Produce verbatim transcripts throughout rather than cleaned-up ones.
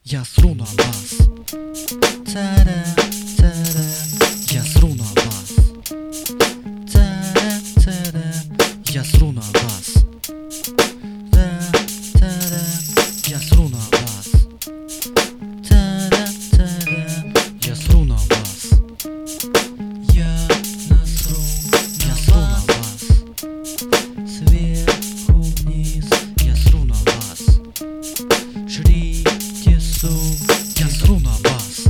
Я сру на вас. Та-да, та-да. Я сру на вас. Та-да, та-да. Я сру на вас. Та-да, я сру на вас. Та-да, та-да. Я сру на вас. Я насру, я сру на вас. Сверху вниз я сру на вас. Жрите суп, я сру на вас.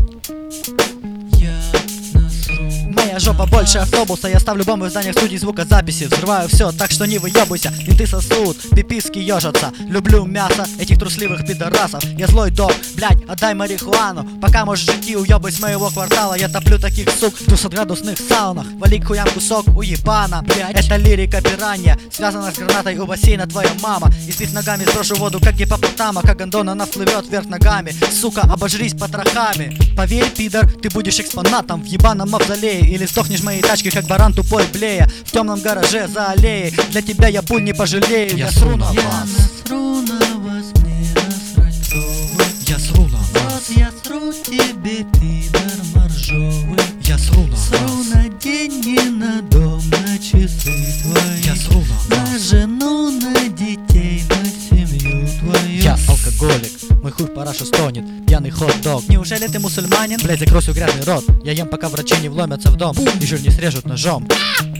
Я насру. Моя жопа больше автобуса. Я ставлю бомбы в зданиях студий звукозаписи. Взрываю все, так что не выебывайся. Менты сосут, пиписки ежатся. Люблю мясо этих трусливых пидорасов. Я злой дог, блять, отдай марихуану. Пока мужики уебать с моего квартала. Я топлю таких сук в двухсотградусных саунах. Вали к хуям кусок уебана, блять. Это лирика пиранья, связана с гранатой у бассейна твоя мама. Избив ногами сброшу воду, как гипопотама. Как гондон она всплывет вверх ногами. Сука, обожрись потрохами. Поверь, пидор, ты будешь экспонатом в ебаном мавзолее. Или сдохнешь в моей тачке, как баран тупой блея. В темном гараже за аллеей. Для тебя я пуль не пожалею. Я, я сру на вас. Я насру на вас, мне насрать, кто вы. Я сру на вас. Вот я сру тебе, пидор моржовый. Я сру на Сру вас. на деньги, на дом, на часы твои. Я сру на На вас. жену, на детей, на семью твою. Я алкоголик, мой хуй в парашу стонет. Пьяный хот-дог. Неужели ты мусульманин? Блять, закрой свой грязный рот. Я ем, пока врачи не вломятся в дом и жир не срежут ножом.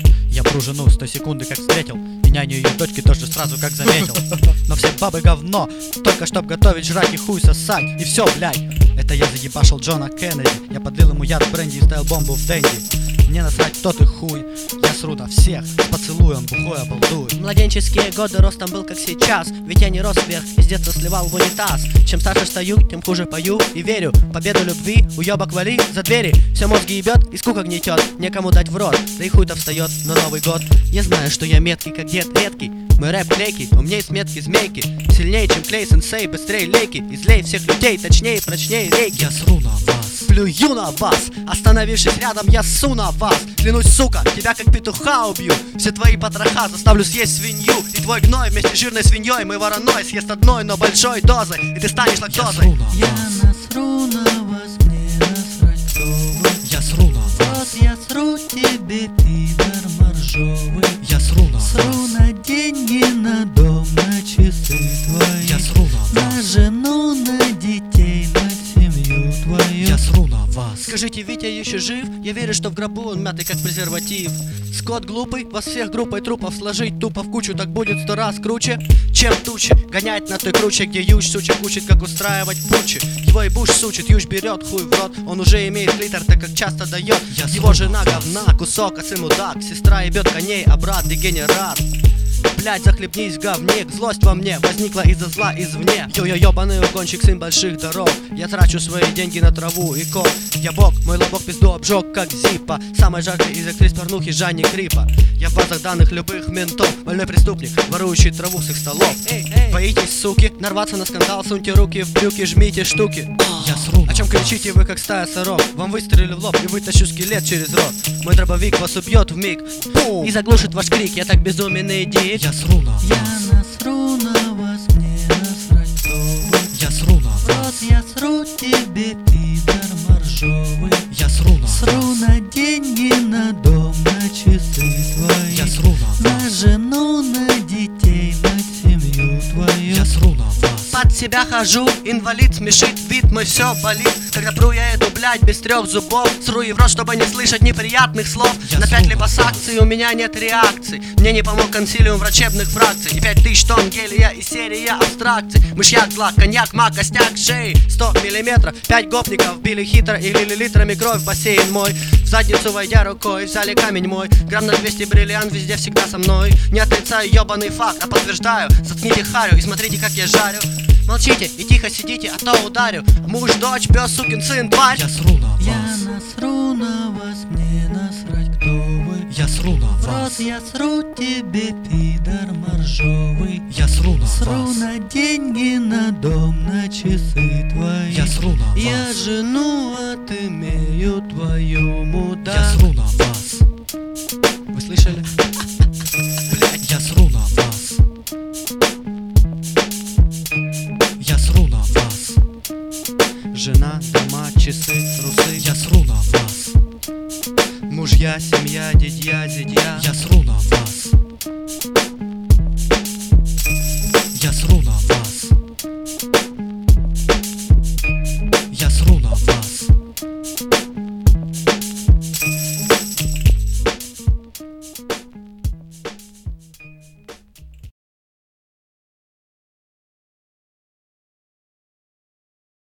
Я пру жену с той секунды, как встретил. И няню ее дочки тоже сразу как заметил. Но все бабы говно, только чтоб готовить, жрать и хуй сосать. И все, блядь, это я заебашил Джона Кеннеди. Я подлил ему яд в бренди и ставил бомбу в Дэнди. Мне насрать, кто ты хуй. Я сру на всех, с поцелуем бухой обалдую. Младенческие годы ростом был как сейчас. Ведь я не рос вверх, из детства сливал в унитаз. Чем старше стою, тем хуже пою и верю. Победу любви, уебок вали за двери. Все мозги ебет и скука гнетет. Некому дать в рот, да и хуй-то встает на Новый год. Я знаю, что я меткий, как дед редкий. Мой рэп клейкий, умней с метки змейки. Сильнее, чем клей сенсей, быстрее лейки. И злей всех людей, точнее, прочнее рейки. Я сру на вас. Плюю на вас, остановившись рядом, я ссу на вас. Клянусь, сука, тебя как петуха убью. Все твои потроха заставлю съесть свинью. И твой гной вместе с жирной свиньей мой вороной съест одной, но большой дозой. И ты станешь лактозой. Я сру на Я вас. насру на вас, мне насрать, кто вы. Я сру на Вот вас. я сру тебе, пидор моржовый. Я сру на Сру вас. на деньги, на дом, на часы твои. Я сру на На вас. жену, на детей, на семью твою. Я сру на вас. Скажите, Витя еще жив? Я верю, что в гробу он мятый, как презерватив. Скот глупый, вас всех группой трупов сложить тупо в кучу, так будет сто раз круче, чем тучи. Гонять на той круче, где Юж сучек учит, как устраивать пучи. Его и Буш сучит, Юж берет хуй в рот. Он уже имеет клитор, так как часто дает. Я Его сру жена на вас. говна, кусок, а сын мудак. Сестра ебет коней, а брат дегенерат. Блять, захлебнись в говне, злость во мне возникла из-за зла извне. Йо-йо, ёбаный угонщик, сын больших дорог. Я трачу свои деньги на траву и кол. Я бог, мой лобок пизду обжег, как зипа. Самая жаркая из актрис порнухи Жанни Крипа. Я в базах данных любых ментов. Больной преступник, ворующий траву с их столов. Боитесь, суки, нарваться на скандал, суньте руки в брюки, жмите штуки. Я сру на О чем вас. кричите вы, как стая сорок? Вам выстрелили в лоб и вытащу скелет через рот. Мой дробовик вас убьет вмиг и заглушит ваш крик. Я так безумен и дик. Я сру на Я вас. насру на вас, мне насрать, кто вы. Я сру на Вот вас. я сру тебе, пидор моржовый. Я сру на Сру вас. на деньги, на дом, на часы твои. Я сру на На вас. жену, на детей, на семью твою. Я сру на вас. Под себя хожу, инвалид, смешит вид, мой все болит. Когда пру я эту, блядь, без трех зубов. Сру и в рот, чтобы не слышать неприятных слов. Я На сру пять на липосакций у меня нет реакций. Мне не помог консилиум врачебных фракций. И пять тысяч тонн гелия и серия абстракций. Мышьяк, злак, коньяк, мак, костяк, шеи. Сто миллиметров, пять гопников били хитро и лили литрами кровь в бассейн мой. В задницу войдя рукой, взяли камень мой. Грамм на двести бриллиант везде всегда со мной. Не отрицаю ёбаный факт, а подтверждаю. Заткните харю и смотрите, как я жарю. Молчите и тихо сидите, а то ударю. Муж, дочь, пес, сукин сын, тварь. Я сру на Я вас. насру на вас, мне насрать, кто вы. Я сру на В рот вас. я сру тебе, пидор моржовый. Я сру на Сру вас. на деньги, на дом, на часы твои. Я сру на Я вас. жену отымею твою, мудак. Я сру на вас. Вы слышали? Блять, я сру на вас. Я сру на вас. Жена, дома, часы, трусы. Я сру на вас. Мужья, семья, дядья, зятья. Я сру